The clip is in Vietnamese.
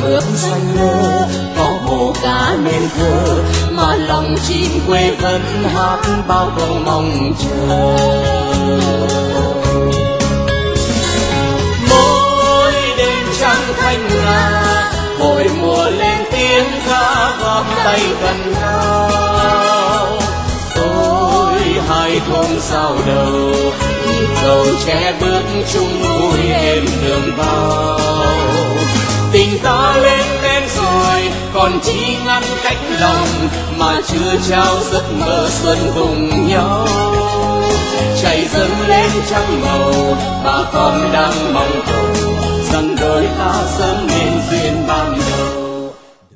mướp xanh lơ, có hồ cá nên thơ, mà lòng chim quê vẫn hát bao câu mong chờ. Mỗi đêm trăng thanh nga, mỗi mùa lên tiếng ca góp tay gần nhau. Ôi hai thôn sao đầu, nhịp cầu tre bước chung vui êm đường vào. Tình ta lên đến rồi, còn chỉ ngăn cách lòng, mà chưa trao giấc mơ xuân cùng nhau. Chạy dâng lên trăng màu, bà con đang mong cầu rằng đôi ta sớm nên duyên ba